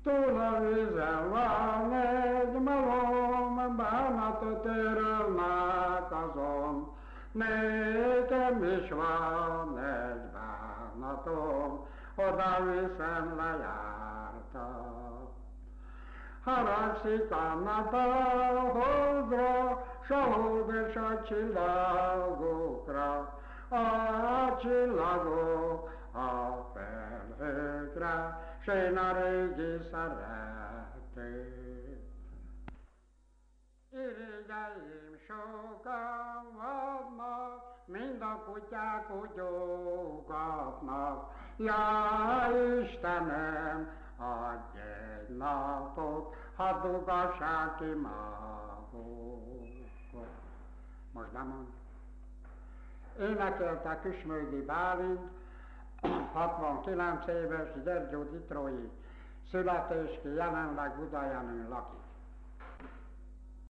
Túl a vízen van egy malom, bánatot örülnek azon, nekem is van egy bánatom, oda viszem lejárta. Haragszik a nap a holdra, s a hold és a csillagokra, a csillagok a felhőkre, s én a régi szeretőt. Irigyeim sokan vannak, mind a kutyák ugyógatnak. Jaj, Istenem, adj egy napot, hadd ugassák ki magukot. Most bemondom. Énekelte Küsmölgyi Bálint, 69 éves Gyergyó Ditrói születéski, jelenleg Budajenőn lakik.